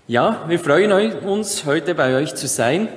Ja, wir freuen uns, heute bei euch zu sein.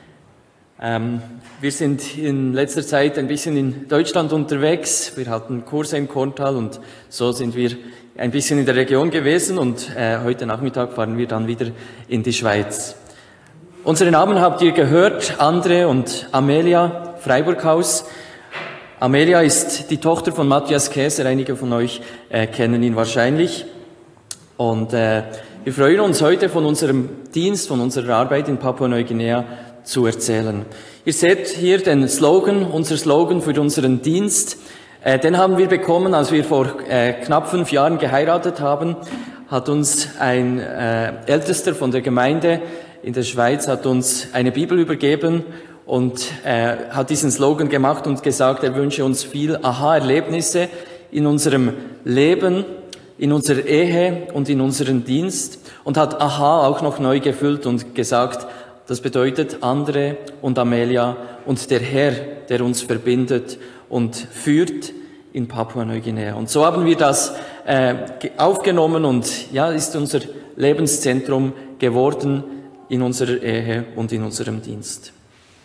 Wir sind in letzter Zeit ein bisschen in Deutschland unterwegs. Wir hatten Kurse im Korntal und so sind wir ein bisschen in der Region gewesen und heute Nachmittag fahren wir dann wieder in die Schweiz. Unsere Namen habt ihr gehört, Andre und Amelia Freiburghaus. Amelia ist die Tochter von Matthias Käser, einige von euch kennen ihn wahrscheinlich. Und wir freuen uns heute von unserem Dienst, von unserer Arbeit in Papua-Neuguinea zu erzählen. Ihr seht hier den Slogan, unser Slogan für unseren Dienst. Den haben wir bekommen, als wir vor knapp 5 Jahren geheiratet haben, hat uns ein Ältester von der Gemeinde in der Schweiz hat uns eine Bibel übergeben und hat diesen Slogan gemacht und gesagt, er wünsche uns viel Aha-Erlebnisse in unserem Leben, in unserer Ehe und in unserem Dienst und hat Aha auch noch neu gefüllt und gesagt, das bedeutet Andre und Amelia und der Herr, der uns verbindet und führt in Papua-Neuguinea. Und so haben wir das aufgenommen und ja, ist unser Lebenszentrum geworden in unserer Ehe und in unserem Dienst.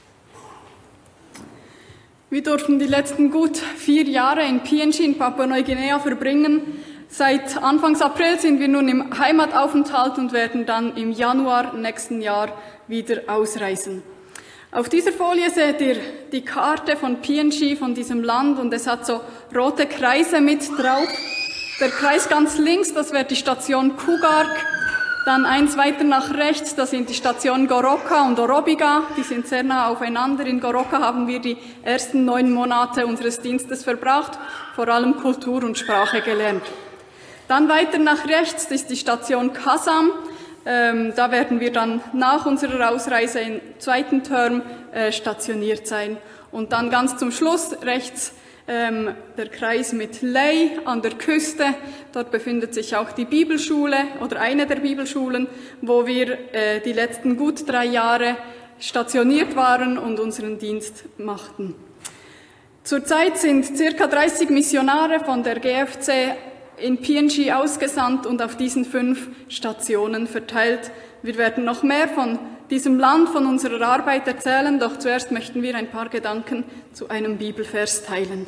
Wir durften die letzten gut 4 Jahre in PNG in Papua-Neuguinea verbringen. Seit Anfang April sind wir nun im Heimataufenthalt und werden dann im Januar nächsten Jahr wieder ausreisen. Auf dieser Folie seht ihr die Karte von PNG, von diesem Land, und es hat so rote Kreise mit drauf. Der Kreis ganz links, das wäre die Station Kugark. Dann eins weiter nach rechts, das sind die Stationen Goroka und Orobiga. Die sind sehr nah aufeinander. In Goroka haben wir die ersten 9 Monate unseres Dienstes verbracht, vor allem Kultur und Sprache gelernt. Dann weiter nach rechts ist die Station Kasam. Da werden wir dann nach unserer Ausreise im 2. Term stationiert sein. Und dann ganz zum Schluss rechts der Kreis mit Ley an der Küste. Dort befindet sich auch die Bibelschule oder eine der Bibelschulen, wo wir die letzten gut 3 Jahre stationiert waren und unseren Dienst machten. Zurzeit sind ca. 30 Missionare von der GFC in PNG ausgesandt und auf diesen 5 Stationen verteilt. Wir werden noch mehr von diesem Land, von unserer Arbeit erzählen, doch zuerst möchten wir ein paar Gedanken zu einem Bibelvers teilen.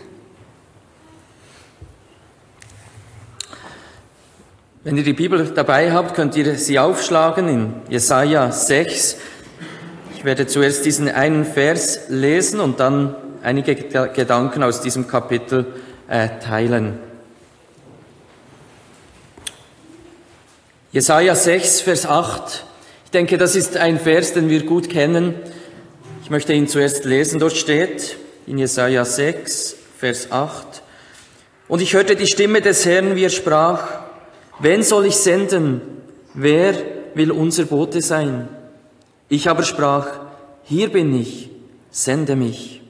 Wenn ihr die Bibel dabei habt, könnt ihr sie aufschlagen in Jesaja 6. Ich werde zuerst diesen einen Vers lesen und dann einige Gedanken aus diesem Kapitel teilen. Jesaja 6, Vers 8. Ich denke, das ist ein Vers, den wir gut kennen. Ich möchte ihn zuerst lesen. Dort steht in Jesaja 6, Vers 8. Und ich hörte die Stimme des Herrn, wie er sprach, wen soll ich senden? Wer will unser Bote sein? Ich aber sprach, hier bin ich, sende mich.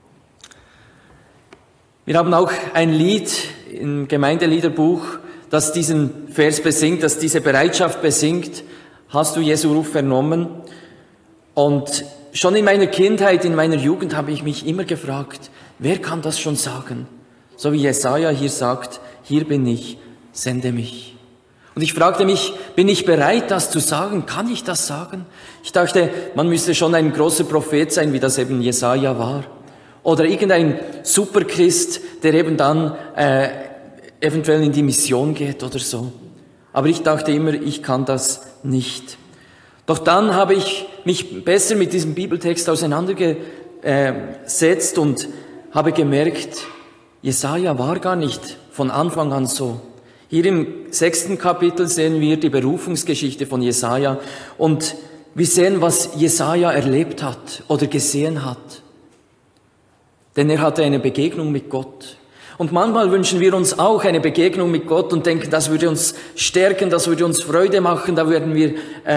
Wir haben auch ein Lied im Gemeindeliederbuch, das diesen Vers besingt, das diese Bereitschaft besingt. Hast du Jesu Ruf vernommen? Und schon in meiner Kindheit, in meiner Jugend habe ich mich immer gefragt, wer kann das schon sagen? So wie Jesaja hier sagt, hier bin ich, sende mich. Und ich fragte mich, bin ich bereit, das zu sagen? Kann ich das sagen? Ich dachte, man müsste schon ein großer Prophet sein, wie das eben Jesaja war. Oder irgendein Superchrist, der eben dann eventuell in die Mission geht oder so. Aber ich dachte immer, ich kann das nicht. Doch dann habe ich mich besser mit diesem Bibeltext auseinandergesetzt und habe gemerkt, Jesaja war gar nicht von Anfang an so. Hier im 6. Kapitel sehen wir die Berufungsgeschichte von Jesaja und wir sehen, was Jesaja erlebt hat oder gesehen hat. Denn er hatte eine Begegnung mit Gott. Und manchmal wünschen wir uns auch eine Begegnung mit Gott und denken, das würde uns stärken, das würde uns Freude machen, da hätten wir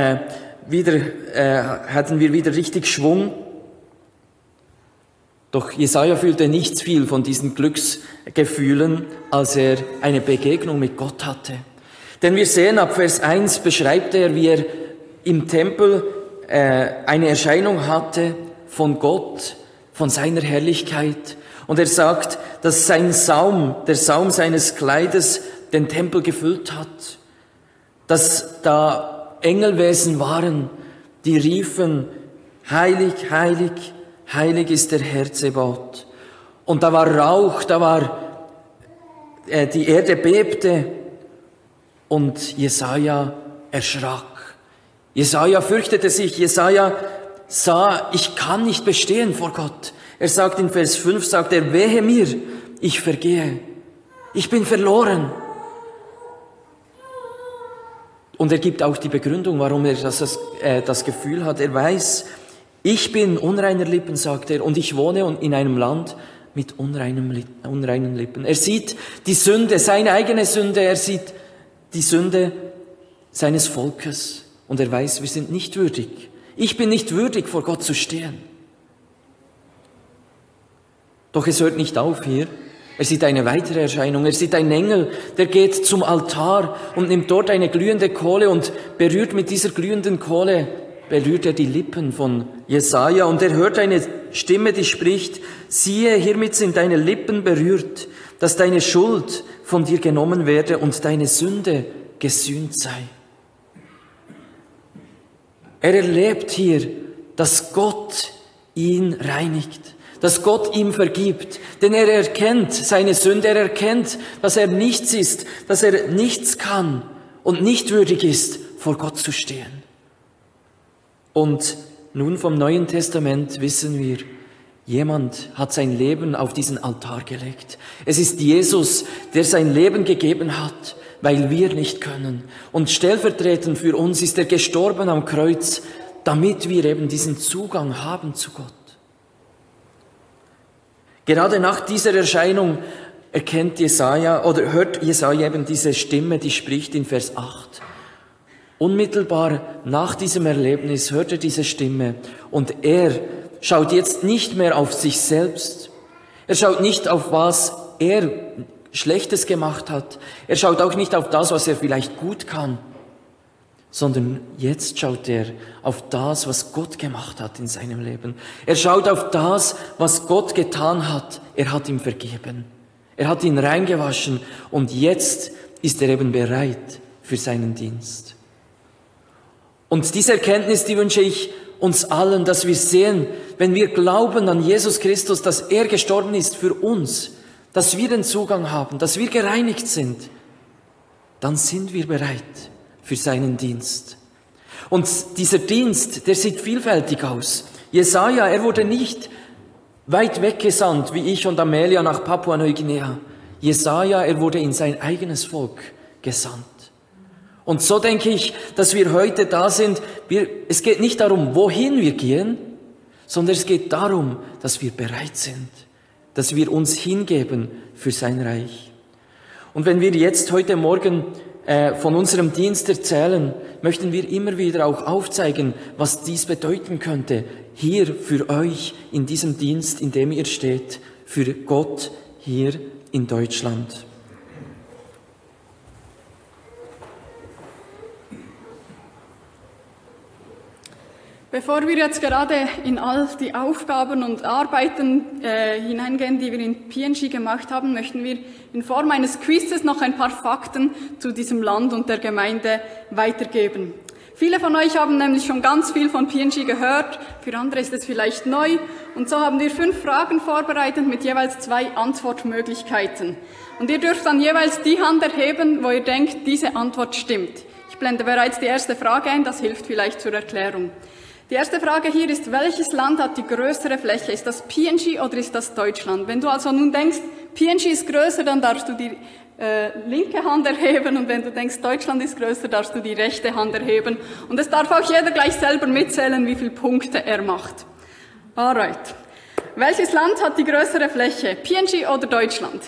wieder richtig Schwung. Doch Jesaja fühlte nicht viel von diesen Glücksgefühlen, als er eine Begegnung mit Gott hatte. Denn wir sehen, ab Vers 1 beschreibt er, wie er im Tempel eine Erscheinung hatte von Gott, von seiner Herrlichkeit. Und er sagt, dass sein Saum, der Saum seines Kleides, den Tempel gefüllt hat. Dass da Engelwesen waren, die riefen, heilig, heilig, heilig ist der Herr Zebaoth. Und da war Rauch, die Erde bebte und Jesaja erschrak. Jesaja fürchtete sich, Jesaja sah, ich kann nicht bestehen vor Gott. Er sagt in Vers 5, sagt er, wehe mir, ich vergehe, ich bin verloren. Und er gibt auch die Begründung, warum er das Gefühl hat. Er weiß, ich bin unreiner Lippen, sagt er, und ich wohne in einem Land mit unreinen Lippen. Er sieht die Sünde, seine eigene Sünde, er sieht die Sünde seines Volkes. Und er weiß, wir sind nicht würdig. Ich bin nicht würdig, vor Gott zu stehen. Doch es hört nicht auf hier. Er sieht eine weitere Erscheinung. Er sieht einen Engel, der geht zum Altar und nimmt dort eine glühende Kohle und berührt mit dieser glühenden Kohle, berührt er die Lippen von Jesaja und er hört eine Stimme, die spricht, siehe, hiermit sind deine Lippen berührt, dass deine Schuld von dir genommen werde und deine Sünde gesühnt sei. Er erlebt hier, dass Gott ihn reinigt, dass Gott ihm vergibt, denn er erkennt seine Sünde, er erkennt, dass er nichts ist, dass er nichts kann und nicht würdig ist, vor Gott zu stehen. Und nun vom Neuen Testament wissen wir, jemand hat sein Leben auf diesen Altar gelegt. Es ist Jesus, der sein Leben gegeben hat, weil wir nicht können. Und stellvertretend für uns ist er gestorben am Kreuz, damit wir eben diesen Zugang haben zu Gott. Gerade nach dieser Erscheinung erkennt Jesaja oder hört Jesaja eben diese Stimme, die spricht in Vers 8. Unmittelbar nach diesem Erlebnis hört er diese Stimme und er schaut jetzt nicht mehr auf sich selbst. Er schaut nicht auf was er Schlechtes gemacht hat. Er schaut auch nicht auf das, was er vielleicht gut kann, sondern jetzt schaut er auf das, was Gott gemacht hat in seinem Leben. Er schaut auf das, was Gott getan hat. Er hat ihm vergeben. Er hat ihn reingewaschen und jetzt ist er eben bereit für seinen Dienst. Und diese Erkenntnis, die wünsche ich uns allen, dass wir sehen, wenn wir glauben an Jesus Christus, dass er gestorben ist für uns, dass wir den Zugang haben, dass wir gereinigt sind, dann sind wir bereit für seinen Dienst. Und dieser Dienst, der sieht vielfältig aus. Jesaja, er wurde nicht weit weggesandt, wie ich und Amelia nach Papua-Neuguinea. Jesaja, er wurde in sein eigenes Volk gesandt. Und so denke ich, dass wir heute da sind. Es geht nicht darum, wohin wir gehen, sondern es geht darum, dass wir bereit sind, dass wir uns hingeben für sein Reich. Und wenn wir jetzt heute Morgen von unserem Dienst erzählen, möchten wir immer wieder auch aufzeigen, was dies bedeuten könnte, hier für euch in diesem Dienst, in dem ihr steht, für Gott hier in Deutschland. Bevor wir jetzt gerade in all die Aufgaben und Arbeiten hineingehen, die wir in PNG gemacht haben, möchten wir in Form eines Quizzes noch ein paar Fakten zu diesem Land und der Gemeinde weitergeben. Viele von euch haben nämlich schon ganz viel von PNG gehört, für andere ist es vielleicht neu. Und so haben wir 5 Fragen vorbereitet mit jeweils 2 Antwortmöglichkeiten. Und ihr dürft dann jeweils die Hand erheben, wo ihr denkt, diese Antwort stimmt. Ich blende bereits die erste Frage ein, das hilft vielleicht zur Erklärung. Die erste Frage hier ist, welches Land hat die größere Fläche? Ist das PNG oder ist das Deutschland? Wenn du also nun denkst, PNG ist größer, dann darfst du die linke Hand erheben und wenn du denkst, Deutschland ist größer, darfst du die rechte Hand erheben. Und es darf auch jeder gleich selber mitzählen, wie viele Punkte er macht. Alright. Welches Land hat die größere Fläche? PNG oder Deutschland?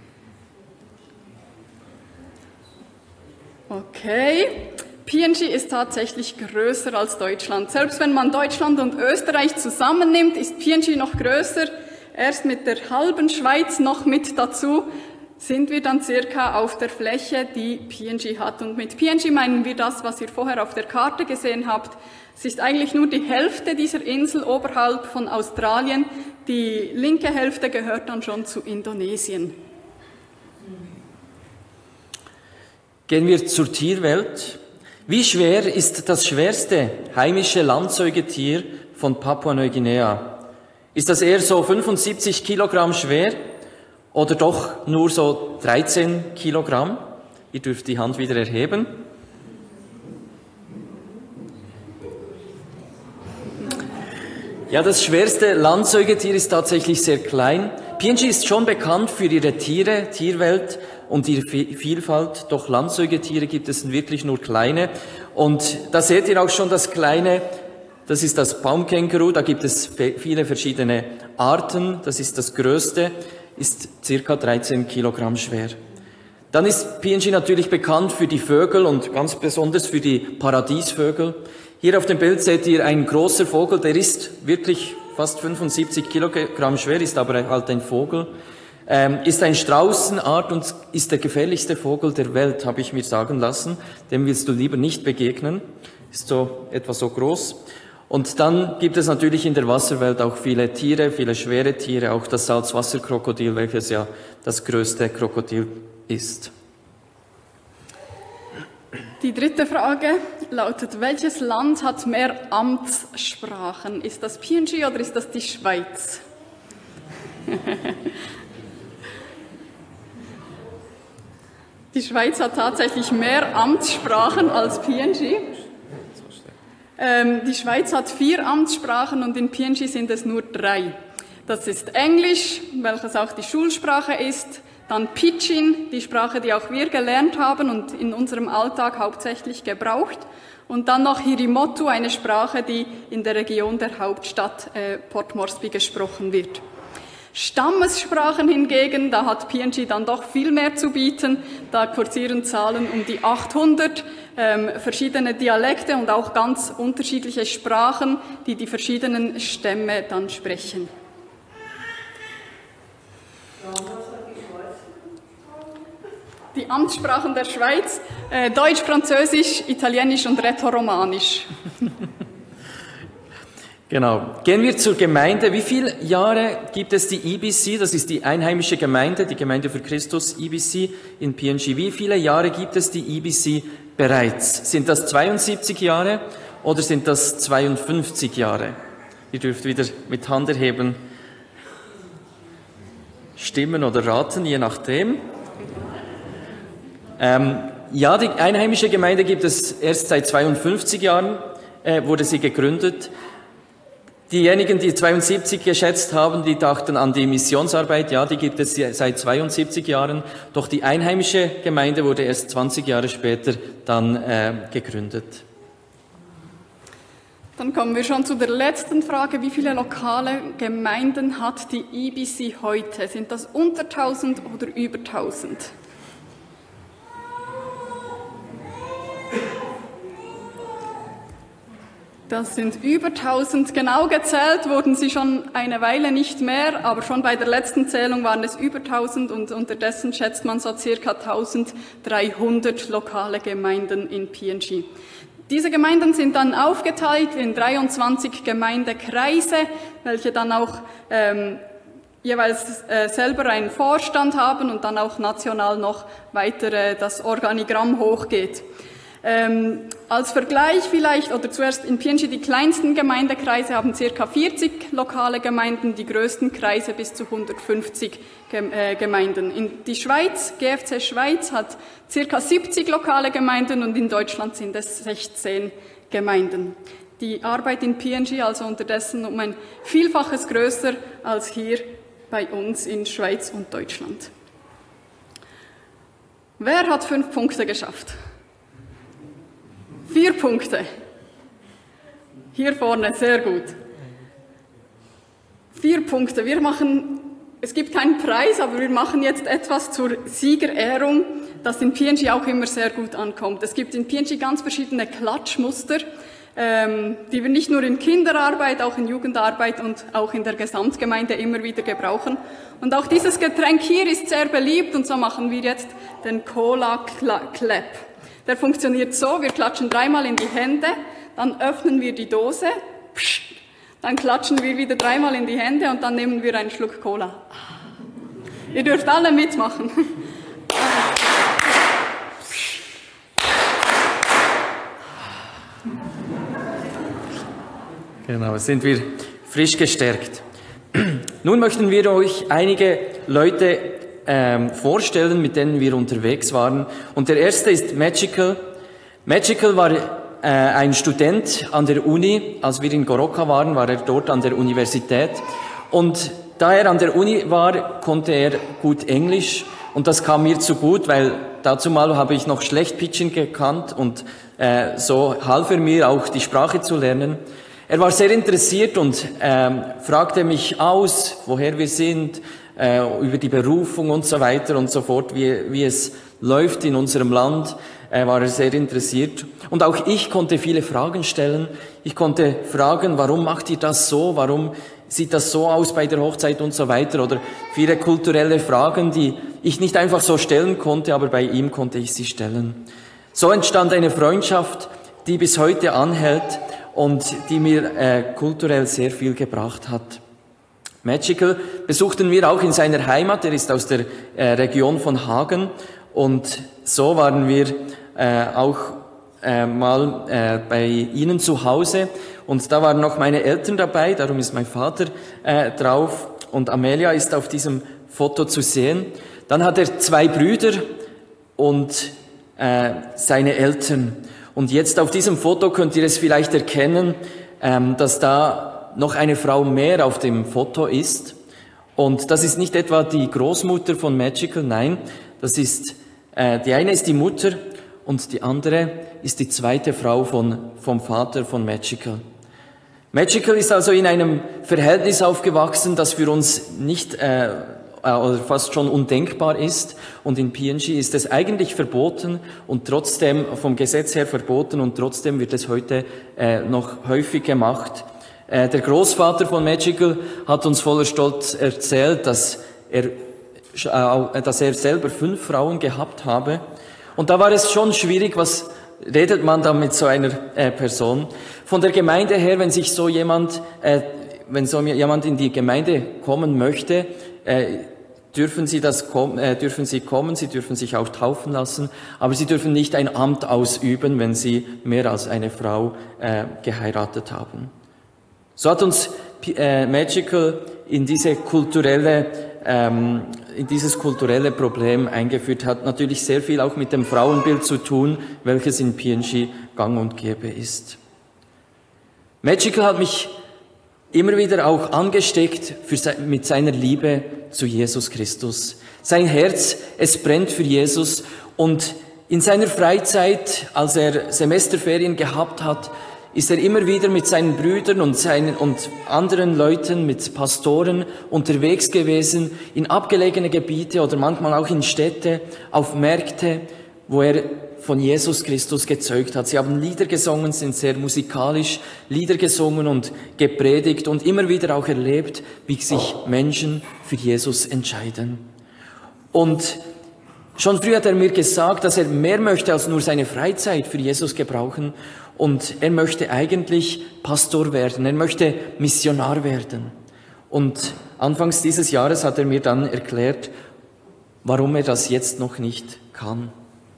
Okay. PNG ist tatsächlich größer als Deutschland. Selbst wenn man Deutschland und Österreich zusammennimmt, ist PNG noch größer. Erst mit der halben Schweiz noch mit dazu sind wir dann circa auf der Fläche, die PNG hat. Und mit PNG meinen wir das, was ihr vorher auf der Karte gesehen habt. Es ist eigentlich nur die Hälfte dieser Insel oberhalb von Australien. Die linke Hälfte gehört dann schon zu Indonesien. Gehen wir zur Tierwelt. Wie schwer ist das schwerste heimische Landsäugetier von Papua-Neuguinea? Ist das eher so 75 Kilogramm schwer oder doch nur so 13 Kilogramm? Ihr dürft die Hand wieder erheben. Ja, das schwerste Landsäugetier ist tatsächlich sehr klein. PNG ist schon bekannt für ihre Tiere, Tierwelt und ihre Vielfalt, doch Landsäugetiere gibt es wirklich nur kleine. Und da seht ihr auch schon das Kleine, das ist das Baumkänguru, da gibt es viele verschiedene Arten, das ist das größte, ist circa 13 Kilogramm schwer. Dann ist PNG natürlich bekannt für die Vögel und ganz besonders für die Paradiesvögel. Hier auf dem Bild seht ihr einen großen Vogel, der ist wirklich fast 75 Kilogramm schwer, ist aber halt ein Vogel. Ist eine Straußenart und ist der gefährlichste Vogel der Welt, habe ich mir sagen lassen. Dem willst du lieber nicht begegnen. Ist so etwa so groß. Und dann gibt es natürlich in der Wasserwelt auch viele Tiere, viele schwere Tiere, auch das Salzwasserkrokodil, welches ja das größte Krokodil ist. Die dritte Frage lautet, welches Land hat mehr Amtssprachen? Ist das PNG oder ist das die Schweiz? Die Schweiz hat tatsächlich mehr Amtssprachen als PNG. Die Schweiz hat 4 Amtssprachen und in PNG sind es nur 3. Das ist Englisch, welches auch die Schulsprache ist, dann Pidgin, die Sprache, die auch wir gelernt haben und in unserem Alltag hauptsächlich gebraucht, und dann noch Hirimotu, eine Sprache, die in der Region der Hauptstadt Port Moresby gesprochen wird. Stammessprachen hingegen, da hat PNG dann doch viel mehr zu bieten. Da kursieren Zahlen um die 800, verschiedene Dialekte und auch ganz unterschiedliche Sprachen, die die verschiedenen Stämme dann sprechen. Die Amtssprachen der Schweiz, Deutsch, Französisch, Italienisch und Rätoromanisch. Genau. Gehen wir zur Gemeinde. Wie viele Jahre gibt es die EBC? Das ist die einheimische Gemeinde, die Gemeinde für Christus, EBC in PNG. Wie viele Jahre gibt es die EBC bereits? Sind das 72 Jahre oder sind das 52 Jahre? Ihr dürft wieder mit Hand erheben stimmen oder raten, je nachdem. Ja, die einheimische Gemeinde gibt es erst seit 52 Jahren, wurde sie gegründet. Diejenigen, die 72 geschätzt haben, die dachten an die Missionsarbeit, ja, die gibt es seit 72 Jahren, doch die einheimische Gemeinde wurde erst 20 Jahre später dann gegründet. Dann kommen wir schon zu der letzten Frage. Wie viele lokale Gemeinden hat die EBC heute? Sind das unter 1000 oder über 1000? Das sind über 1000. Genau gezählt wurden sie schon eine Weile nicht mehr, aber schon bei der letzten Zählung waren es über 1000 und unterdessen schätzt man so circa 1300 lokale Gemeinden in PNG. Diese Gemeinden sind dann aufgeteilt in 23 Gemeindekreise, welche dann auch jeweils selber einen Vorstand haben und dann auch national noch weiter das Organigramm hochgeht. Als Vergleich vielleicht, oder zuerst in PNG, die kleinsten Gemeindekreise haben ca. 40 lokale Gemeinden, die größten Kreise bis zu 150 Gemeinden. In die Schweiz, GFC Schweiz, hat ca. 70 lokale Gemeinden und in Deutschland sind es 16 Gemeinden. Die Arbeit in PNG also unterdessen um ein Vielfaches größer als hier bei uns in Schweiz und Deutschland. Wer hat 5 Punkte geschafft? 4 Punkte. Hier vorne, sehr gut. 4 Punkte. Es gibt keinen Preis, aber wir machen jetzt etwas zur Siegerehrung, das in PNG auch immer sehr gut ankommt. Es gibt in PNG ganz verschiedene Klatschmuster, die wir nicht nur in Kinderarbeit, auch in Jugendarbeit und auch in der Gesamtgemeinde immer wieder gebrauchen. Und auch dieses Getränk hier ist sehr beliebt und so machen wir jetzt den Cola Clap. Der funktioniert so, wir klatschen 3-mal in die Hände, dann öffnen wir die Dose, dann klatschen wir wieder 3-mal in die Hände und dann nehmen wir einen Schluck Cola. Ihr dürft alle mitmachen. Genau, sind wir frisch gestärkt. Nun möchten wir euch einige Leute vorstellen, mit denen wir unterwegs waren. Und der erste ist Magical. Magical war ein Student an der Uni. Als wir in Goroka waren, war er dort an der Universität. Und da er an der Uni war, konnte er gut Englisch. Und das kam mir zu gut, weil dazu mal habe ich noch schlecht Pidgin gekannt und so half er mir auch die Sprache zu lernen. Er war sehr interessiert und fragte mich aus, woher wir sind, über die Berufung und so weiter und so fort, wie es läuft in unserem Land, war er sehr interessiert. Und auch ich konnte viele Fragen stellen. Ich konnte fragen, warum macht ihr das so, warum sieht das so aus bei der Hochzeit und so weiter, oder viele kulturelle Fragen, die ich nicht einfach so stellen konnte, aber bei ihm konnte ich sie stellen. So entstand eine Freundschaft, die bis heute anhält und die mir kulturell sehr viel gebracht hat. Magical besuchten wir auch in seiner Heimat, er ist aus der Region von Hagen, und so waren wir auch mal bei ihnen zu Hause, und da waren noch meine Eltern dabei, darum ist mein Vater drauf, und Amelia ist auf diesem Foto zu sehen. Dann hat er 2 Brüder und seine Eltern. Und jetzt auf diesem Foto könnt ihr es vielleicht erkennen, dass da noch eine Frau mehr auf dem Foto ist. Und das ist nicht etwa die Großmutter von Magical, nein, das ist, die eine ist die Mutter und die andere ist die zweite Frau vom Vater von Magical. Magical ist also in einem Verhältnis aufgewachsen, das für uns nicht oder fast schon undenkbar ist. Und in PNG ist es eigentlich verboten und trotzdem vom Gesetz her verboten, und trotzdem wird es heute noch häufig gemacht. Der Großvater von Magical hat uns voller Stolz erzählt, dass er selber 5 Frauen gehabt habe. Und da war es schon schwierig, was redet man da mit so einer Person? Von der Gemeinde her, wenn so jemand in die Gemeinde kommen möchte, dürfen sie kommen, sie dürfen sich auch taufen lassen, aber sie dürfen nicht ein Amt ausüben, wenn sie mehr als eine Frau geheiratet haben. So hat uns Magical in dieses kulturelle Problem eingeführt, hat natürlich sehr viel auch mit dem Frauenbild zu tun, welches in PNG gang und gäbe ist. Magical hat mich immer wieder auch angesteckt mit seiner Liebe zu Jesus Christus. Sein Herz, es brennt für Jesus, und in seiner Freizeit, als er Semesterferien gehabt hat, ist er immer wieder mit seinen Brüdern und anderen Leuten, mit Pastoren unterwegs gewesen, in abgelegene Gebiete oder manchmal auch in Städte, auf Märkte, wo er von Jesus Christus gezeugt hat. Sie haben Lieder gesungen, sind sehr musikalisch, Lieder gesungen und gepredigt und immer wieder auch erlebt, wie sich Menschen für Jesus entscheiden. Und schon früh hat er mir gesagt, dass er mehr möchte als nur seine Freizeit für Jesus gebrauchen, und er möchte eigentlich Pastor werden, er möchte Missionar werden. Und anfangs dieses Jahres hat er mir dann erklärt, warum er das jetzt noch nicht kann.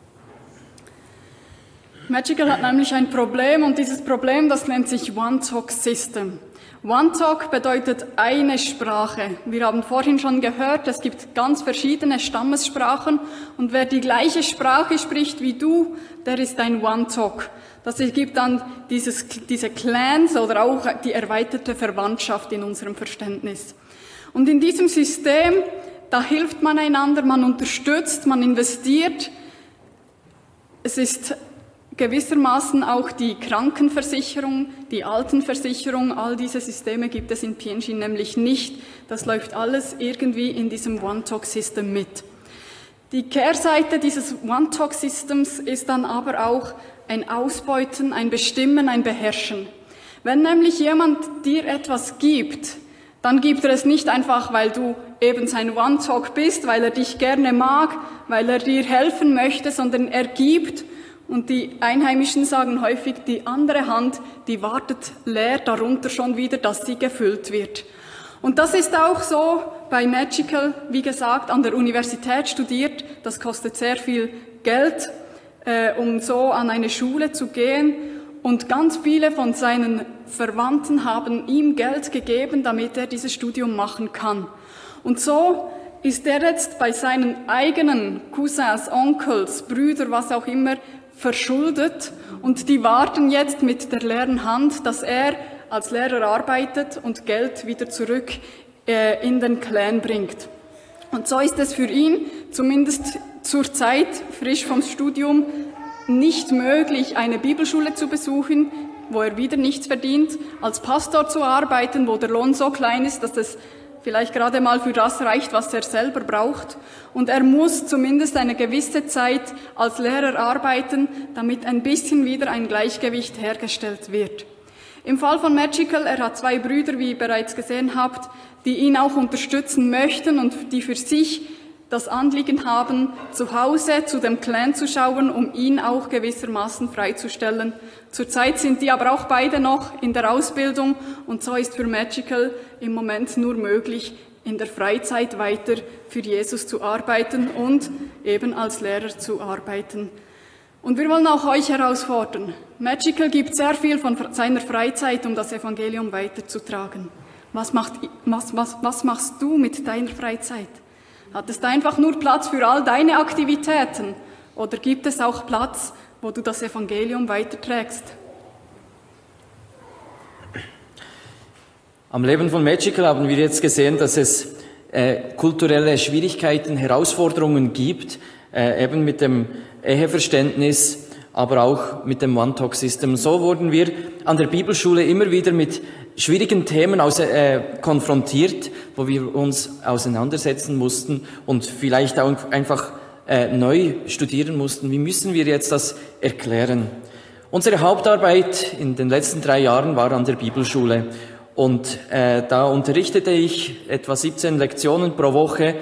Magical hat nämlich ein Problem, und dieses Problem, das nennt sich One-Talk-System. One-Talk bedeutet eine Sprache. Wir haben vorhin schon gehört, es gibt ganz verschiedene Stammessprachen, und wer die gleiche Sprache spricht wie du, der ist ein One-Talk. Das ergibt dann diese Clans oder auch die erweiterte Verwandtschaft in unserem Verständnis. Und in diesem System, da hilft man einander, man unterstützt, man investiert. Es ist gewissermaßen auch die Krankenversicherung, die Altenversicherung, all diese Systeme gibt es in PNG nämlich nicht. Das läuft alles irgendwie in diesem One-Talk-System mit. Die Kehrseite dieses One-Talk-Systems ist dann aber auch ein Ausbeuten, ein Bestimmen, ein Beherrschen. Wenn nämlich jemand dir etwas gibt, dann gibt er es nicht einfach, weil du eben sein One-Talk bist, weil er dich gerne mag, weil er dir helfen möchte, sondern er gibt. Und die Einheimischen sagen häufig, die andere Hand, die wartet leer darunter schon wieder, dass sie gefüllt wird. Und das ist auch so bei Magical, wie gesagt, an der Universität studiert. Das kostet sehr viel Geld, um so an eine Schule zu gehen. und ganz viele von seinen Verwandten haben ihm Geld gegeben, damit er dieses Studium machen kann. Und so ist er jetzt bei seinen eigenen Cousins, Onkels, Brüdern, was auch immer, verschuldet und die warten jetzt mit der leeren Hand, dass er als Lehrer arbeitet und Geld wieder zurück in den Clan bringt. Und so ist es für ihn, zumindest zur Zeit, frisch vom Studium, nicht möglich, eine Bibelschule zu besuchen, wo er wieder nichts verdient, als Pastor zu arbeiten, wo der Lohn so klein ist, dass es vielleicht gerade mal für das reicht, was er selber braucht. Und er muss zumindest eine gewisse Zeit als Lehrer arbeiten, damit ein bisschen wieder ein Gleichgewicht hergestellt wird. Im Fall von Magical, er hat 2 Brüder, wie ihr bereits gesehen habt, die ihn auch unterstützen möchten und die für sich das Anliegen haben, zu Hause zu dem Clan zu schauen, um ihn auch gewissermaßen freizustellen. Zurzeit sind die aber auch beide noch in der Ausbildung und so ist für Magical im Moment nur möglich, in der Freizeit weiter für Jesus zu arbeiten und eben als Lehrer zu arbeiten. Und wir wollen auch euch herausfordern. Magical gibt sehr viel von seiner Freizeit, um das Evangelium weiterzutragen. Was machst du mit deiner Freizeit? Hattest du einfach nur Platz für all deine Aktivitäten? Oder gibt es auch Platz, wo du das Evangelium weiterträgst? Am Leben von Magical haben wir jetzt gesehen, dass es kulturelle Schwierigkeiten, Herausforderungen gibt, eben mit dem Eheverständnis, aber auch mit dem One-Talk-System. So wurden wir an der Bibelschule immer wieder mit schwierigen Themen konfrontiert, wo wir uns auseinandersetzen mussten und vielleicht auch einfach neu studieren mussten. Wie müssen wir jetzt das erklären? Unsere Hauptarbeit in den letzten 3 Jahren war an der Bibelschule. Und da unterrichtete ich etwa 17 Lektionen pro Woche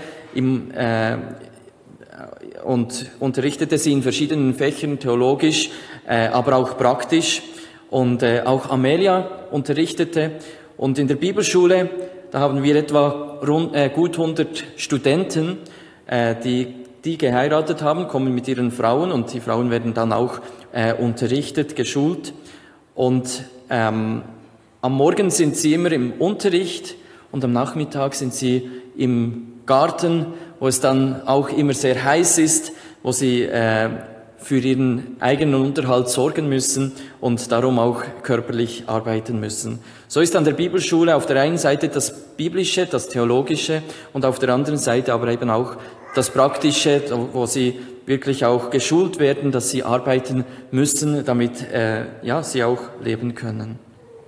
und unterrichtete sie in verschiedenen Fächern, theologisch, aber auch praktisch. Und auch Amelia unterrichtete. Und in der Bibelschule, da haben wir etwa gut 100 Studenten, die geheiratet haben, kommen mit ihren Frauen und die Frauen werden dann auch unterrichtet, geschult. Und am Morgen sind sie immer im Unterricht und am Nachmittag sind sie im Garten, wo es dann auch immer sehr heiß ist, wo sie für ihren eigenen Unterhalt sorgen müssen und darum auch körperlich arbeiten müssen. So ist an der Bibelschule auf der einen Seite das Biblische, das Theologische und auf der anderen Seite aber eben auch das Praktische, wo sie wirklich auch geschult werden, dass sie arbeiten müssen, damit sie auch leben können.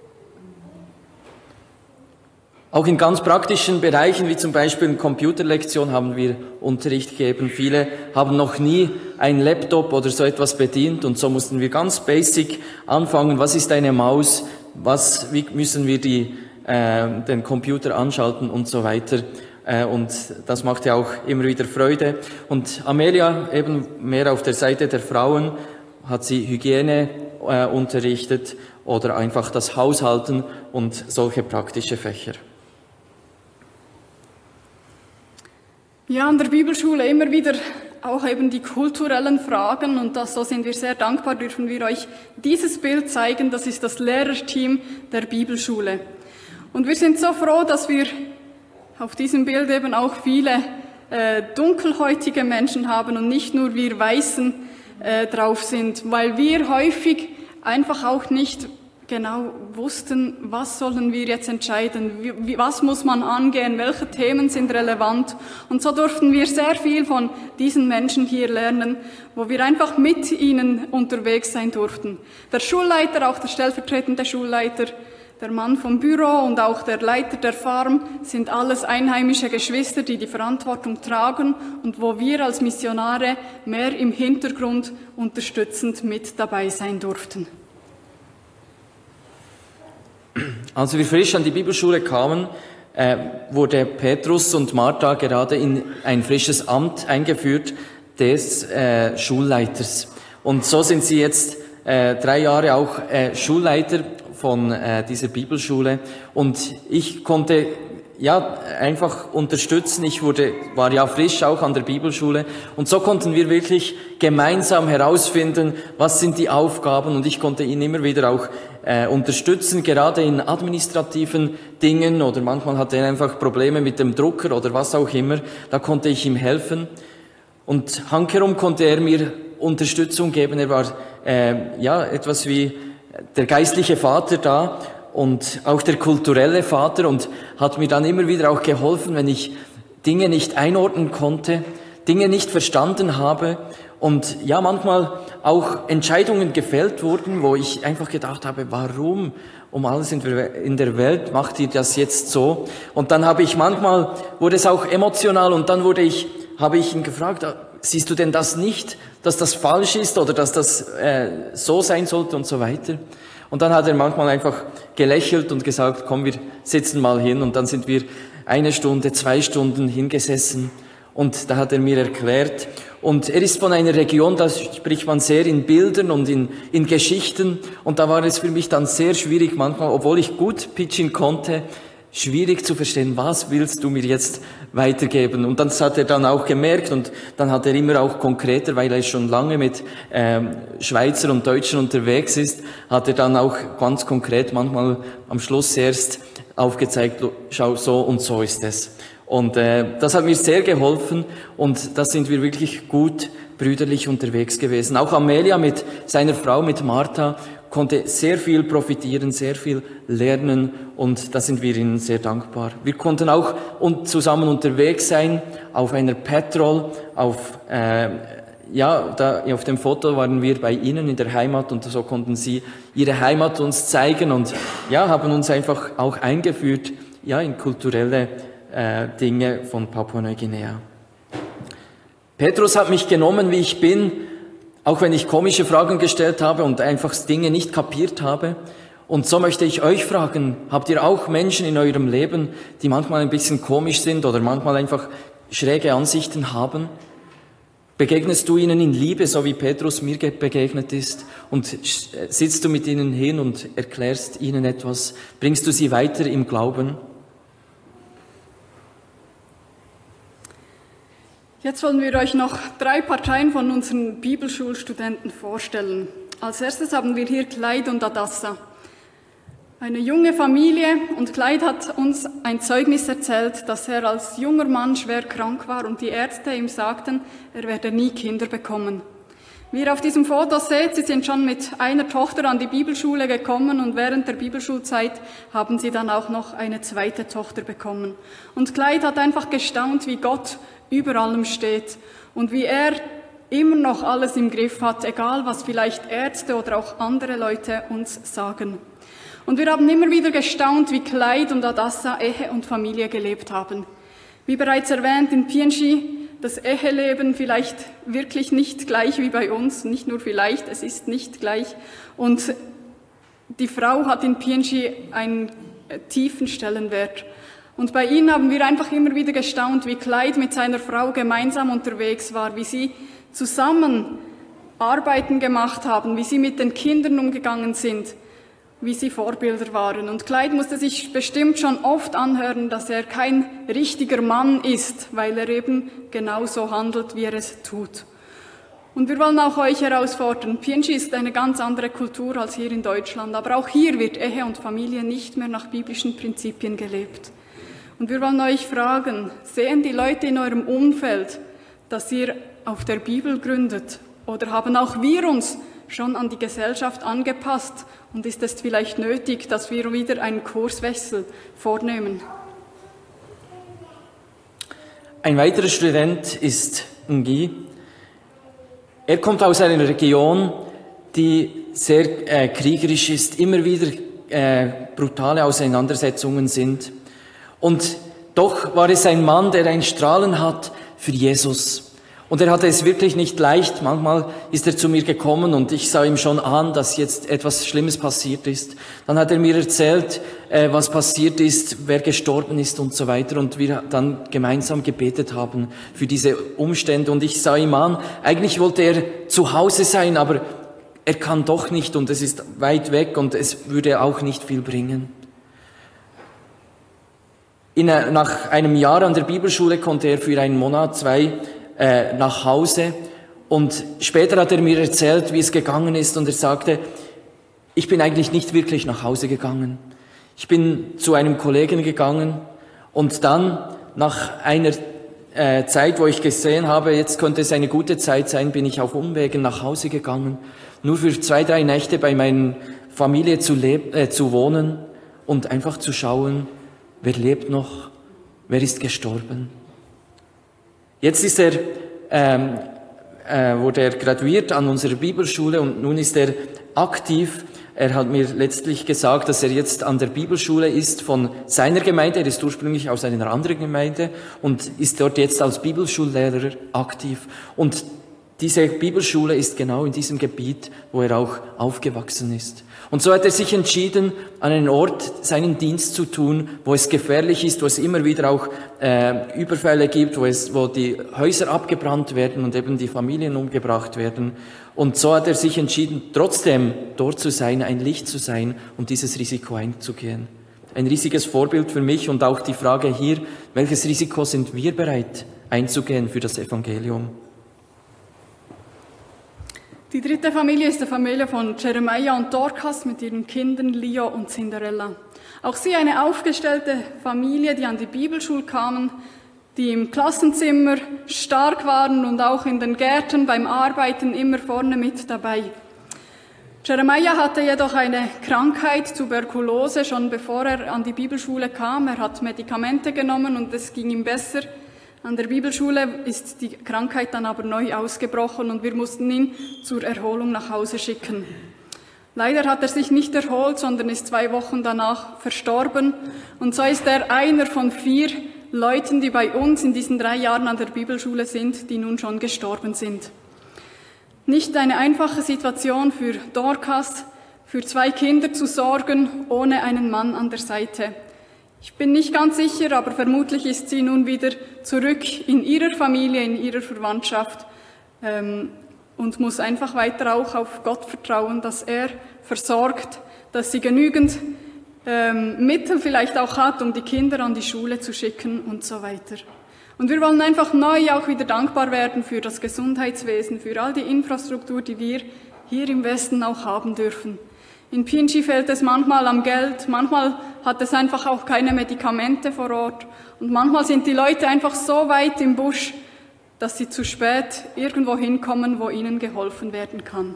Auch in ganz praktischen Bereichen, wie zum Beispiel in Computerlektion, haben wir Unterricht gegeben. Viele haben noch nie einen Laptop oder so etwas bedient und so mussten wir ganz basic anfangen. Was ist eine Maus? Wie müssen wir den Computer anschalten und so weiter? Und das macht ja auch immer wieder Freude. Und Amelia, eben mehr auf der Seite der Frauen, hat sie Hygiene unterrichtet oder einfach das Haushalten und solche praktische Fächer. Ja, an der Bibelschule immer wieder auch eben die kulturellen Fragen und so sind wir sehr dankbar, dürfen wir euch dieses Bild zeigen. Das ist das Lehrerteam der Bibelschule. Und wir sind so froh, dass wir auf diesem Bild eben auch viele dunkelhäutige Menschen haben und nicht nur wir Weißen drauf sind, weil wir häufig einfach auch nicht genau wussten, was sollen wir jetzt entscheiden, was muss man angehen, welche Themen sind relevant. Und so durften wir sehr viel von diesen Menschen hier lernen, wo wir einfach mit ihnen unterwegs sein durften. Der Schulleiter, auch der stellvertretende Schulleiter, der Mann vom Büro und auch der Leiter der Farm sind alles einheimische Geschwister, die die Verantwortung tragen und wo wir als Missionare mehr im Hintergrund unterstützend mit dabei sein durften. Als wir frisch an die Bibelschule kamen, wurde Petrus und Martha gerade in ein frisches Amt eingeführt des Schulleiters. Und so sind sie jetzt 3 Jahre auch Schulleiter von dieser Bibelschule. Und ich konnte einfach unterstützen. Ich war ja frisch auch an der Bibelschule und so konnten wir wirklich gemeinsam herausfinden, was sind die Aufgaben, und ich konnte ihn immer wieder auch unterstützen, gerade in administrativen Dingen, oder manchmal hatte er einfach Probleme mit dem Drucker oder was auch immer, da konnte ich ihm helfen. Und hankerum konnte er mir Unterstützung geben. Er war etwas wie der geistliche Vater da und auch der kulturelle Vater, und hat mir dann immer wieder auch geholfen, wenn ich Dinge nicht einordnen konnte, Dinge nicht verstanden habe und ja, manchmal auch Entscheidungen gefällt wurden, wo ich einfach gedacht habe, warum um alles in der Welt macht ihr das jetzt so? Und dann wurde es auch emotional, und dann habe ich ihn gefragt, siehst du denn das nicht, dass das falsch ist oder dass das so sein sollte und so weiter? Und dann hat er manchmal einfach gelächelt und gesagt, komm, wir sitzen mal hin, und dann sind wir 1 Stunde, 2 Stunden hingesessen, und da hat er mir erklärt, und er ist von einer Region, da spricht man sehr in Bildern und in Geschichten, und da war es für mich dann sehr schwierig manchmal, obwohl ich gut Pidgin konnte, schwierig zu verstehen, was willst du mir jetzt weitergeben? Und das hat er dann auch gemerkt, und dann hat er immer auch konkreter, weil er schon lange mit Schweizer und Deutschen unterwegs ist, hat er dann auch ganz konkret manchmal am Schluss erst aufgezeigt, schau, so und so ist es. Und das hat mir sehr geholfen, und da sind wir wirklich gut brüderlich unterwegs gewesen. Auch Amelia mit seiner Frau, mit Martha, konnte sehr viel profitieren, sehr viel lernen, und da sind wir ihnen sehr dankbar. Wir konnten auch zusammen unterwegs sein auf einer Patrol, auf dem Foto waren wir bei ihnen in der Heimat, und so konnten sie ihre Heimat uns zeigen und haben uns einfach auch eingeführt in kulturelle Dinge von Papua-Neuguinea. Petrus hat mich genommen, wie ich bin, auch wenn ich komische Fragen gestellt habe und einfach Dinge nicht kapiert habe. Und so möchte ich euch fragen, habt ihr auch Menschen in eurem Leben, die manchmal ein bisschen komisch sind oder manchmal einfach schräge Ansichten haben? Begegnest du ihnen in Liebe, so wie Petrus mir begegnet ist? Und sitzt du mit ihnen hin und erklärst ihnen etwas? Bringst du sie weiter im Glauben? Jetzt wollen wir euch noch 3 Parteien von unseren Bibelschulstudenten vorstellen. Als erstes haben wir hier Clyde und Adassa. Eine junge Familie, und Clyde hat uns ein Zeugnis erzählt, dass er als junger Mann schwer krank war und die Ärzte ihm sagten, er werde nie Kinder bekommen. Wie ihr auf diesem Foto seht, sie sind schon mit einer Tochter an die Bibelschule gekommen, und während der Bibelschulzeit haben sie dann auch noch eine 2. Tochter bekommen. Und Clyde hat einfach gestaunt, wie Gott über allem steht und wie er immer noch alles im Griff hat, egal was vielleicht Ärzte oder auch andere Leute uns sagen. Und wir haben immer wieder gestaunt, wie Clyde und Adassa Ehe und Familie gelebt haben. Wie bereits erwähnt, in PNG das Eheleben vielleicht wirklich nicht gleich wie bei uns, nicht nur vielleicht, es ist nicht gleich. Und die Frau hat in PNG einen tiefen Stellenwert. Und bei ihnen haben wir einfach immer wieder gestaunt, wie Clyde mit seiner Frau gemeinsam unterwegs war, wie sie zusammen Arbeiten gemacht haben, wie sie mit den Kindern umgegangen sind, wie sie Vorbilder waren. Und Clyde musste sich bestimmt schon oft anhören, dass er kein richtiger Mann ist, weil er eben genauso handelt, wie er es tut. Und wir wollen auch euch herausfordern. PNG ist eine ganz andere Kultur als hier in Deutschland, aber auch hier wird Ehe und Familie nicht mehr nach biblischen Prinzipien gelebt. Und wir wollen euch fragen, sehen die Leute in eurem Umfeld, dass ihr auf der Bibel gründet? Oder haben auch wir uns schon an die Gesellschaft angepasst? Und ist es vielleicht nötig, dass wir wieder einen Kurswechsel vornehmen? Ein weiterer Student ist Ngi. Er kommt aus einer Region, die sehr kriegerisch ist, immer wieder brutale Auseinandersetzungen sind. Und doch war es ein Mann, der ein Strahlen hat für Jesus. Und er hatte es wirklich nicht leicht. Manchmal ist er zu mir gekommen und ich sah ihm schon an, dass jetzt etwas Schlimmes passiert ist. Dann hat er mir erzählt, was passiert ist, wer gestorben ist und so weiter. Und wir dann gemeinsam gebetet haben für diese Umstände. Und ich sah ihm an, eigentlich wollte er zu Hause sein, aber er kann doch nicht und es ist weit weg und es würde auch nicht viel bringen. Nach einem Jahr an der Bibelschule konnte er für einen Monat, 2 nach Hause. Und später hat er mir erzählt, wie es gegangen ist. Und er sagte, ich bin eigentlich nicht wirklich nach Hause gegangen. Ich bin zu einem Kollegen gegangen und dann nach einer Zeit, wo ich gesehen habe, jetzt könnte es eine gute Zeit sein, bin ich auf Umwegen nach Hause gegangen, nur für 2, 3 Nächte bei meiner Familie zu wohnen und einfach zu schauen, wer lebt noch, wer ist gestorben. Jetzt ist wurde er graduiert an unserer Bibelschule und nun ist er aktiv. Er hat mir letztlich gesagt, dass er jetzt an der Bibelschule ist von seiner Gemeinde. Er ist ursprünglich aus einer anderen Gemeinde und ist dort jetzt als Bibelschullehrer aktiv. Und diese Bibelschule ist genau in diesem Gebiet, wo er auch aufgewachsen ist. Und so hat er sich entschieden, an einen Ort seinen Dienst zu tun, wo es gefährlich ist, wo es immer wieder auch Überfälle gibt, wo die Häuser abgebrannt werden und eben die Familien umgebracht werden. Und so hat er sich entschieden, trotzdem dort zu sein, ein Licht zu sein und dieses Risiko einzugehen. Ein riesiges Vorbild für mich und auch die Frage hier, welches Risiko sind wir bereit einzugehen für das Evangelium? Die dritte Familie ist die Familie von Jeremiah und Dorcas mit ihren Kindern Leo und Cinderella. Auch sie eine aufgestellte Familie, die an die Bibelschule kamen, die im Klassenzimmer stark waren und auch in den Gärten beim Arbeiten immer vorne mit dabei. Jeremiah hatte jedoch eine Krankheit, Tuberkulose, schon bevor er an die Bibelschule kam. Er hat Medikamente genommen und es ging ihm besser. An der Bibelschule ist die Krankheit dann aber neu ausgebrochen und wir mussten ihn zur Erholung nach Hause schicken. Leider hat er sich nicht erholt, sondern ist 2 Wochen danach verstorben. Und so ist er einer von 4 Leuten, die bei uns in diesen 3 Jahren an der Bibelschule sind, die nun schon gestorben sind. Nicht eine einfache Situation für Dorcas, für 2 Kinder zu sorgen, ohne einen Mann an der Seite. Ich bin nicht ganz sicher, aber vermutlich ist sie nun wieder zurück in ihrer Familie, in ihrer Verwandtschaft und muss einfach weiter auch auf Gott vertrauen, dass er versorgt, dass sie genügend Mittel vielleicht auch hat, um die Kinder an die Schule zu schicken und so weiter. Und wir wollen einfach neu auch wieder dankbar werden für das Gesundheitswesen, für all die Infrastruktur, die wir hier im Westen auch haben dürfen. In PNG fehlt es manchmal am Geld, manchmal hat es einfach auch keine Medikamente vor Ort und manchmal sind die Leute einfach so weit im Busch, dass sie zu spät irgendwo hinkommen, wo ihnen geholfen werden kann.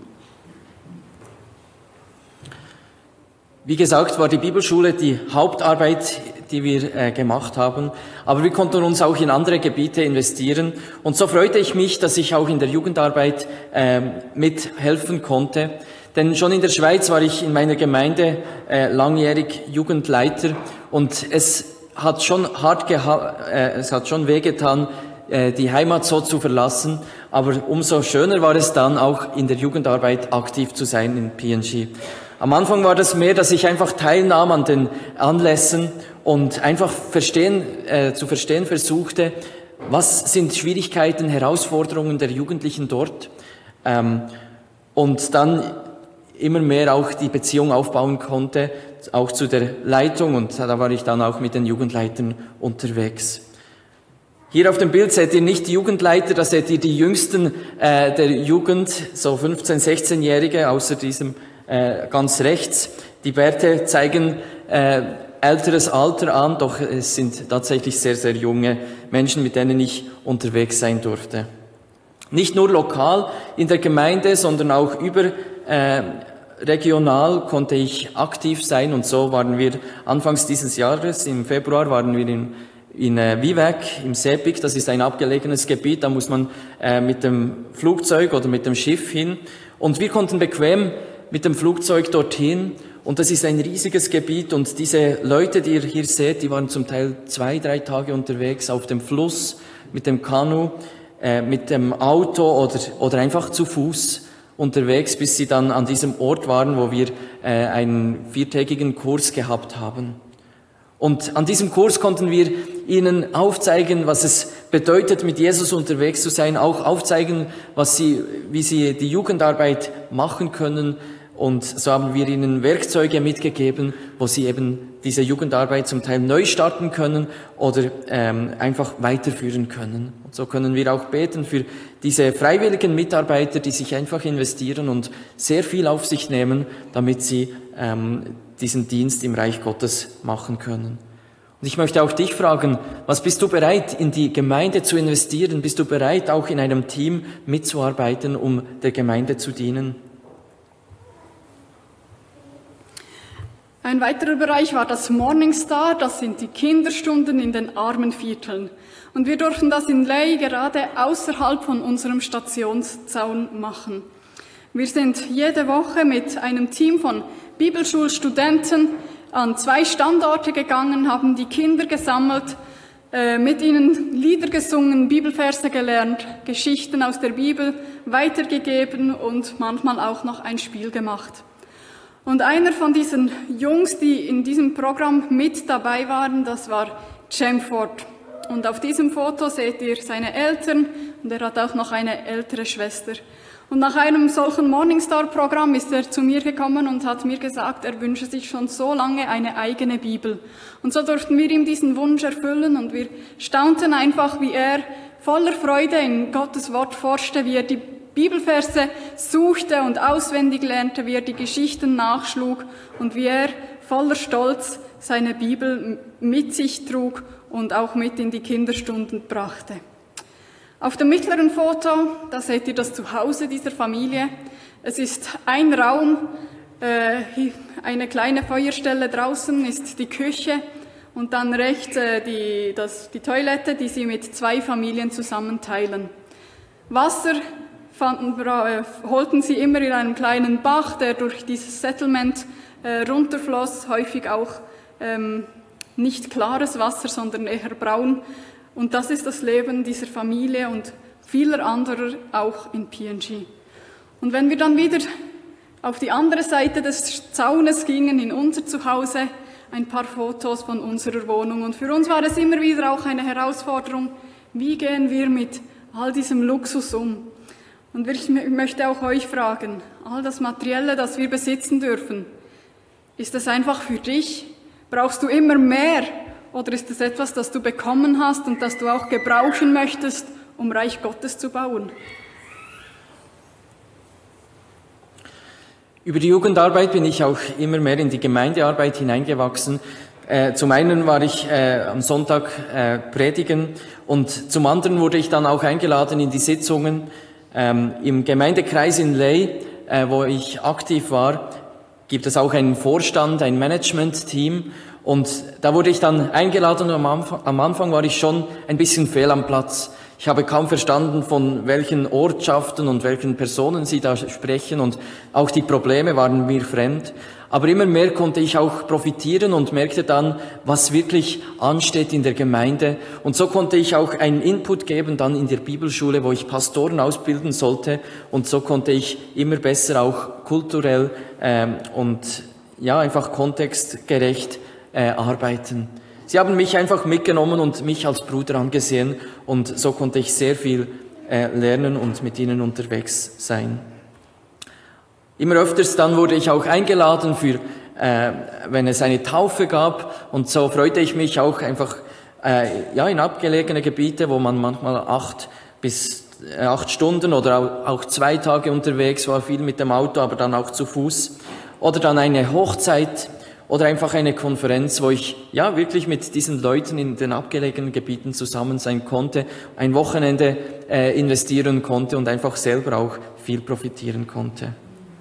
Wie gesagt, war die Bibelschule die Hauptarbeit, die wir gemacht haben, aber wir konnten uns auch in andere Gebiete investieren und so freute ich mich, dass ich auch in der Jugendarbeit mithelfen konnte. Denn schon in der Schweiz war ich in meiner Gemeinde langjährig Jugendleiter und es hat schon wehgetan, die Heimat so zu verlassen, aber umso schöner war es dann auch in der Jugendarbeit aktiv zu sein in PNG. Am Anfang war das mehr, dass ich einfach teilnahm an den Anlässen und einfach zu verstehen versuchte, was sind Schwierigkeiten, Herausforderungen der Jugendlichen dort und dann immer mehr auch die Beziehung aufbauen konnte, auch zu der Leitung und da war ich dann auch mit den Jugendleitern unterwegs. Hier auf dem Bild seht ihr nicht die Jugendleiter, da seht ihr die Jüngsten der Jugend, so 15-, 16-Jährige, außer diesem ganz rechts. Die Bärte zeigen älteres Alter an, doch es sind tatsächlich sehr, sehr junge Menschen, mit denen ich unterwegs sein durfte. Nicht nur lokal in der Gemeinde, sondern auch regional konnte ich aktiv sein und so waren wir anfangs dieses Jahres, im Februar, waren wir in Wieweg, im Sepik, das ist ein abgelegenes Gebiet, da muss man mit dem Flugzeug oder mit dem Schiff hin und wir konnten bequem mit dem Flugzeug dorthin und das ist ein riesiges Gebiet und diese Leute, die ihr hier seht, die waren zum Teil 2, 3 Tage unterwegs auf dem Fluss, mit dem Kanu, mit dem Auto oder einfach zu Fuß unterwegs, bis sie dann an diesem Ort waren, wo wir einen 4-tägigen Kurs gehabt haben. Und an diesem Kurs konnten wir ihnen aufzeigen, was es bedeutet, mit Jesus unterwegs zu sein, auch aufzeigen, wie sie die Jugendarbeit machen können, Und so haben wir ihnen Werkzeuge mitgegeben, wo sie eben diese Jugendarbeit zum Teil neu starten können oder einfach weiterführen können. Und so können wir auch beten für diese freiwilligen Mitarbeiter, die sich einfach investieren und sehr viel auf sich nehmen, damit sie diesen Dienst im Reich Gottes machen können. Und ich möchte auch dich fragen, was bist du bereit, in die Gemeinde zu investieren? Bist du bereit, auch in einem Team mitzuarbeiten, um der Gemeinde zu dienen? Ein weiterer Bereich war das Morning Star, das sind die Kinderstunden in den Armenvierteln. Und wir durften das in Ley gerade außerhalb von unserem Stationszaun machen. Wir sind jede Woche mit einem Team von Bibelschulstudenten an 2 Standorte gegangen, haben die Kinder gesammelt, mit ihnen Lieder gesungen, Bibelverse gelernt, Geschichten aus der Bibel weitergegeben und manchmal auch noch ein Spiel gemacht. Und einer von diesen Jungs, die in diesem Programm mit dabei waren, das war Jamford. Und auf diesem Foto seht ihr seine Eltern und er hat auch noch eine ältere Schwester. Und nach einem solchen Morningstar-Programm ist er zu mir gekommen und hat mir gesagt, er wünsche sich schon so lange eine eigene Bibel. Und so durften wir ihm diesen Wunsch erfüllen und wir staunten einfach, wie er voller Freude in Gottes Wort forschte, wie er die Bibelverse suchte und auswendig lernte, wie er die Geschichten nachschlug und wie er voller Stolz seine Bibel mit sich trug und auch mit in die Kinderstunden brachte. Auf dem mittleren Foto, da seht ihr das Zuhause dieser Familie. Es ist ein Raum, eine kleine Feuerstelle draußen ist die Küche und dann rechts die Toilette, die sie mit 2 Familien zusammen teilen. Wasser holten sie immer in einem kleinen Bach, der durch dieses Settlement runterfloss, häufig auch nicht klares Wasser, sondern eher braun. Und das ist das Leben dieser Familie und vieler anderer auch in PNG. Und wenn wir dann wieder auf die andere Seite des Zaunes gingen, in unser Zuhause, ein paar Fotos von unserer Wohnung. Und für uns war es immer wieder auch eine Herausforderung, wie gehen wir mit all diesem Luxus um? Und ich möchte auch euch fragen, all das Materielle, das wir besitzen dürfen, ist das einfach für dich? Brauchst du immer mehr? Oder ist es etwas, das du bekommen hast und das du auch gebrauchen möchtest, um Reich Gottes zu bauen? Über die Jugendarbeit bin ich auch immer mehr in die Gemeindearbeit hineingewachsen. Zum einen war ich am Sonntag predigen und zum anderen wurde ich dann auch eingeladen in die Sitzungen im Gemeindekreis in Ley, wo ich aktiv war, gibt es auch einen Vorstand, ein Management-Team und da wurde ich dann eingeladen und am Anfang war ich schon ein bisschen fehl am Platz. Ich habe kaum verstanden, von welchen Ortschaften und welchen Personen sie da sprechen und auch die Probleme waren mir fremd. Aber immer mehr konnte ich auch profitieren und merkte dann, was wirklich ansteht in der Gemeinde. Und so konnte ich auch einen Input geben dann in der Bibelschule, wo ich Pastoren ausbilden sollte. Und so konnte ich immer besser auch kulturell und ja einfach kontextgerecht arbeiten. Sie haben mich einfach mitgenommen und mich als Bruder angesehen und so konnte ich sehr viel lernen und mit ihnen unterwegs sein. Immer öfters dann wurde ich auch eingeladen für, wenn es eine Taufe gab und so freute ich mich auch einfach in abgelegene Gebiete, wo man manchmal 8 Stunden oder auch 2 Tage unterwegs war, viel mit dem Auto, aber dann auch zu Fuß. Oder dann eine Hochzeit oder einfach eine Konferenz, wo ich ja wirklich mit diesen Leuten in den abgelegenen Gebieten zusammen sein konnte, ein Wochenende investieren konnte und einfach selber auch viel profitieren konnte.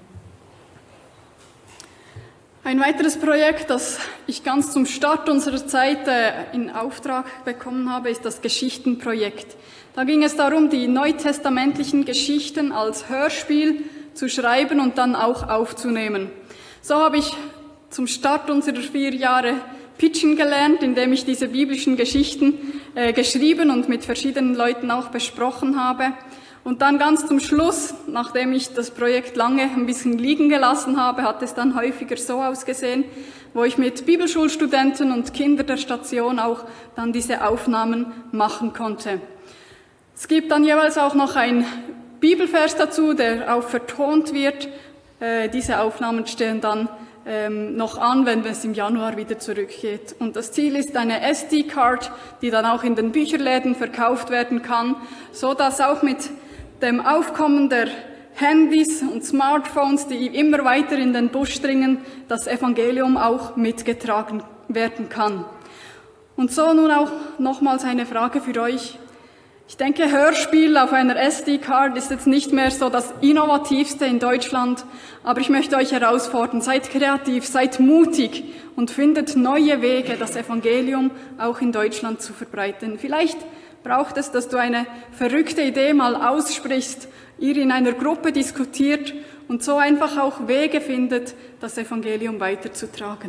Ein weiteres Projekt, das ich ganz zum Start unserer Zeit in Auftrag bekommen habe, ist das Geschichtenprojekt. Da ging es darum, die neutestamentlichen Geschichten als Hörspiel zu schreiben und dann auch aufzunehmen. So habe ich zum Start unserer 4 Jahre Pitchen gelernt, indem ich diese biblischen Geschichten geschrieben und mit verschiedenen Leuten auch besprochen habe. Und dann ganz zum Schluss, nachdem ich das Projekt lange ein bisschen liegen gelassen habe, hat es dann häufiger so ausgesehen, wo ich mit Bibelschulstudenten und Kindern der Station auch dann diese Aufnahmen machen konnte. Es gibt dann jeweils auch noch ein Bibelvers dazu, der auch vertont wird, Diese Aufnahmen stehen dann noch an, wenn es im Januar wieder zurückgeht. Und das Ziel ist eine SD-Card, die dann auch in den Bücherläden verkauft werden kann, so dass auch mit dem Aufkommen der Handys und Smartphones, die immer weiter in den Busch dringen, das Evangelium auch mitgetragen werden kann. Und so nun auch nochmals eine Frage für euch. Ich denke, Hörspiel auf einer SD-Card ist jetzt nicht mehr so das Innovativste in Deutschland, aber ich möchte euch herausfordern, seid kreativ, seid mutig und findet neue Wege, das Evangelium auch in Deutschland zu verbreiten. Vielleicht braucht es, dass du eine verrückte Idee mal aussprichst, ihr in einer Gruppe diskutiert und so einfach auch Wege findet, das Evangelium weiterzutragen.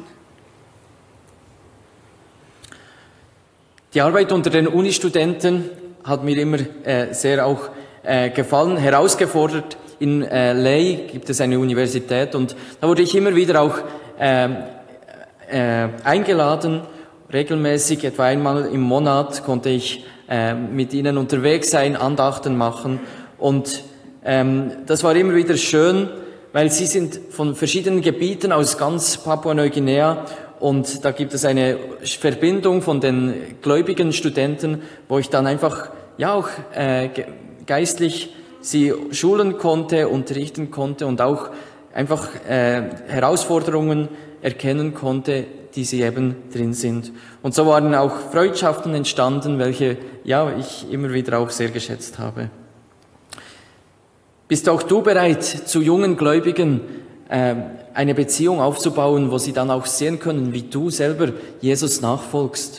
Die Arbeit unter den Unistudenten hat mir immer sehr auch gefallen, herausgefordert. In Ley gibt es eine Universität und da wurde ich immer wieder auch eingeladen. Regelmäßig, etwa einmal im Monat, konnte ich mit ihnen unterwegs sein, Andachten machen und das war immer wieder schön, weil sie sind von verschiedenen Gebieten aus ganz Papua-Neuguinea und da gibt es eine Verbindung von den gläubigen Studenten, wo ich dann einfach ja auch geistlich sie schulen konnte, unterrichten konnte und auch einfach Herausforderungen erkennen konnte, die sie eben drin sind. Und so waren auch Freundschaften entstanden, welche ja ich immer wieder auch sehr geschätzt habe. Bist auch du bereit, zu jungen Gläubigen eine Beziehung aufzubauen, wo sie dann auch sehen können, wie du selber Jesus nachfolgst?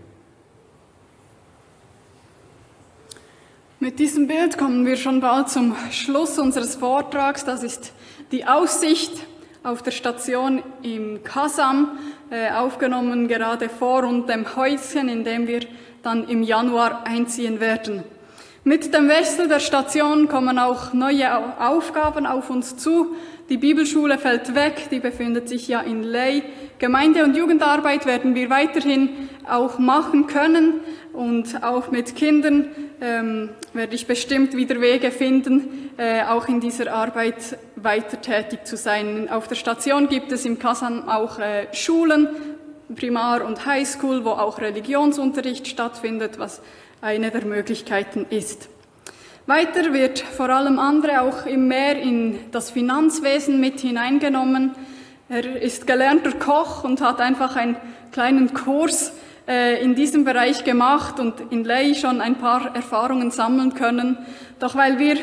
Mit diesem Bild kommen wir schon bald zum Schluss unseres Vortrags. Das ist die Aussicht auf der Station im Kasam, aufgenommen gerade vor und dem Häuschen, in dem wir dann im Januar einziehen werden. Mit dem Wechsel der Station kommen auch neue Aufgaben auf uns zu. Die Bibelschule fällt weg, die befindet sich ja in Ley. Gemeinde- und Jugendarbeit werden wir weiterhin auch machen können und auch mit Kindern werde ich bestimmt wieder Wege finden, auch in dieser Arbeit weiter tätig zu sein. Auf der Station gibt es im Kasam auch Schulen, Primar- und Highschool, wo auch Religionsunterricht stattfindet, was eine der Möglichkeiten ist. Weiter wird vor allem Andre auch im mehr in das Finanzwesen mit hineingenommen. Er ist gelernter Koch und hat einfach einen kleinen Kurs in diesem Bereich gemacht und in Ley schon ein paar Erfahrungen sammeln können. Doch weil wir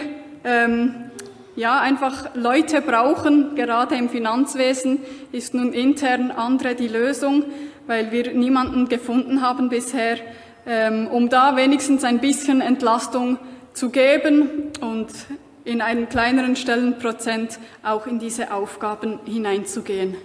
einfach Leute brauchen, gerade im Finanzwesen, ist nun intern Andre die Lösung, weil wir niemanden gefunden haben bisher, um da wenigstens ein bisschen Entlastung zu geben und in einem kleineren Stellenprozent auch in diese Aufgaben hineinzugehen.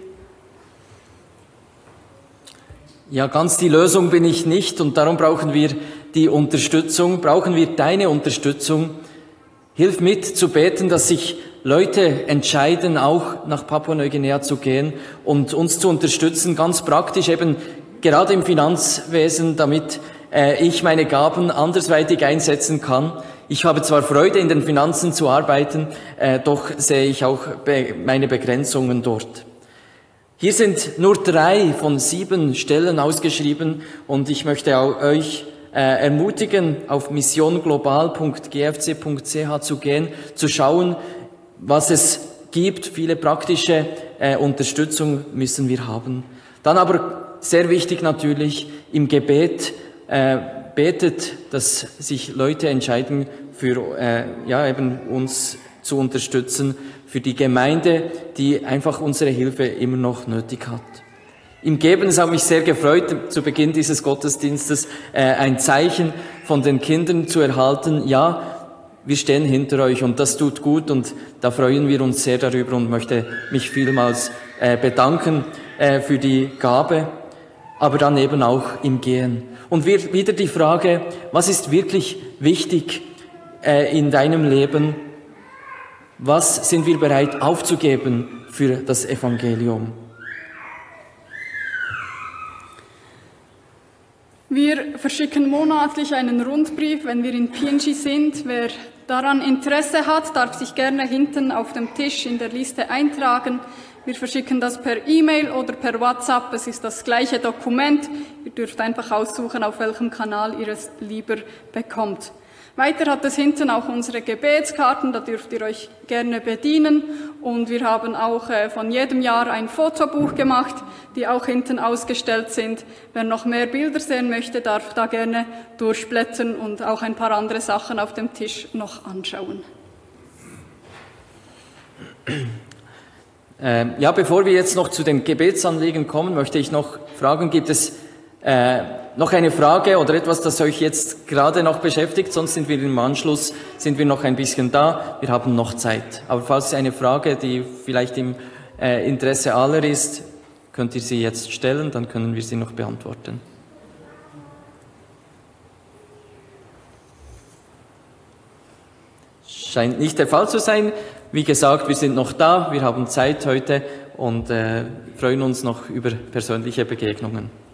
Ja, ganz die Lösung bin ich nicht und darum brauchen wir die Unterstützung, brauchen wir deine Unterstützung. Hilf mit zu beten, dass sich Leute entscheiden, auch nach Papua-Neuguinea zu gehen und uns zu unterstützen, ganz praktisch eben gerade im Finanzwesen, damit ich meine Gaben andersweitig einsetzen kann. Ich habe zwar Freude, in den Finanzen zu arbeiten, doch sehe ich auch meine Begrenzungen dort. Hier sind nur 3 von 7 Stellen ausgeschrieben und ich möchte auch euch ermutigen, auf missionglobal.gfc.ch zu gehen, zu schauen, was es gibt. Viele praktische Unterstützung müssen wir haben. Dann aber sehr wichtig natürlich im Gebet, betet, dass sich Leute entscheiden, für eben uns zu unterstützen, für die Gemeinde, die einfach unsere Hilfe immer noch nötig hat. Im Geben, es hat mich sehr gefreut, zu Beginn dieses Gottesdienstes ein Zeichen von den Kindern zu erhalten. Ja, wir stehen hinter euch und das tut gut und da freuen wir uns sehr darüber und möchte mich vielmals bedanken für die Gabe, aber dann eben auch im Gehen. Und wieder die Frage, was ist wirklich wichtig in deinem Leben? Was sind wir bereit aufzugeben für das Evangelium? Wir verschicken monatlich einen Rundbrief, wenn wir in PNG sind. Wer daran Interesse hat, darf sich gerne hinten auf dem Tisch in der Liste eintragen. Wir verschicken das per E-Mail oder per WhatsApp. Es ist das gleiche Dokument. Ihr dürft einfach aussuchen, auf welchem Kanal ihr es lieber bekommt. Weiter hat es hinten auch unsere Gebetskarten, da dürft ihr euch gerne bedienen. Und wir haben auch von jedem Jahr ein Fotobuch gemacht, die auch hinten ausgestellt sind. Wer noch mehr Bilder sehen möchte, darf da gerne durchblättern und auch ein paar andere Sachen auf dem Tisch noch anschauen. Ja, bevor wir jetzt noch zu den Gebetsanliegen kommen, möchte ich noch fragen, gibt es noch eine Frage oder etwas, das euch jetzt gerade noch beschäftigt? Sonst sind wir im Anschluss, sind wir noch ein bisschen da. Wir haben noch Zeit. Aber falls es eine Frage, die vielleicht im Interesse aller ist, könnt ihr sie jetzt stellen, dann können wir sie noch beantworten. Scheint nicht der Fall zu sein. Wie gesagt, wir sind noch da, wir haben Zeit heute und freuen uns noch über persönliche Begegnungen.